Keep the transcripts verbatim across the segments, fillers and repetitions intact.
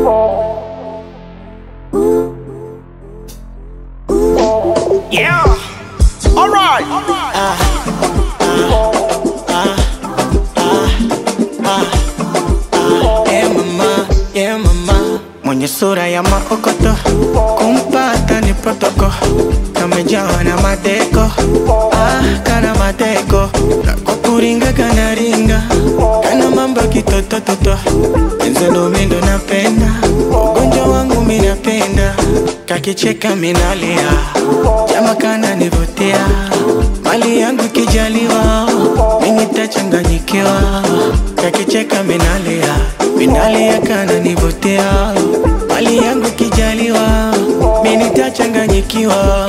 Yeah. All right. All right. Ah, ah, ah, ah, ah, ah. Yeah mama, yeah mama. Mwenye sura ya maokoto, kumpata ni protoko. Kamejawa na madeko, ah, kana madeko. Kwa kuringa kana ringa, kana mambo kitotototo. Enzelo mindo napenda, ugonjwa wangu minapenda. Kakicheka minalia, jama kana nivutia. Mali yangu kijaliwa, mimi tachanganyikiwa. Kakicheka minalia, minalia kana nivutia. Mali yangu kijaliwa, mimi tachanganyikiwa.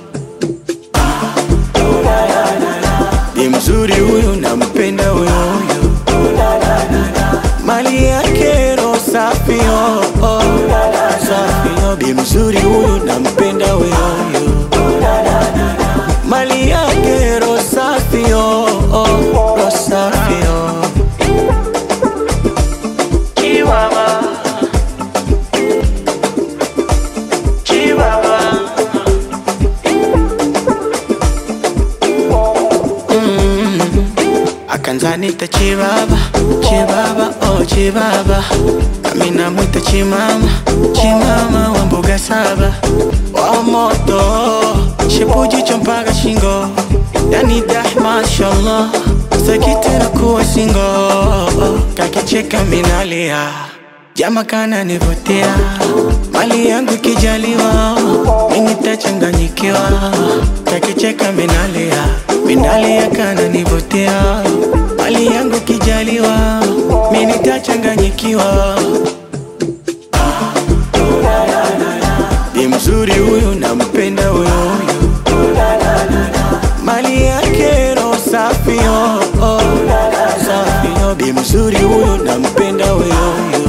Ni mzuri huyu nampenda huyu huyu. Mali yake roho safi oh oh. Safi oh. Bi mzuri huyu nampenda huyu huyu. Mali yake roho safi oh oh. Roho safi oh. Chihuahua, Chihuahua. Mm. Akanzanita Chibaba, Chibaba, oh Chibaba. Amina mwita Chimama, Chimama wa mbuga saba. Wa moto, shipuji chompaga shingo. Yani dah mashallah, sakitera kuwa singo. Kakicheka minalia, jama kana nivutia. Mali yangu kijaliwa, mimi tachanganyikiwa. Kakicheka minalia, minalia kana nivutia. Mali yangu kijaliwa, mimi tachanganyikiwa. Ni mzuri huyu nampenda huyu huyu. Mali yake roho safi oh oh. Safi oh. Bi mzuri huyu nampenda huyu huyu.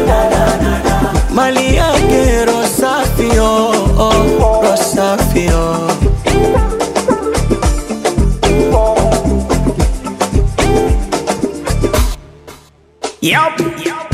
Mali yake roho safi oh oh. Roho safi oh. Yup.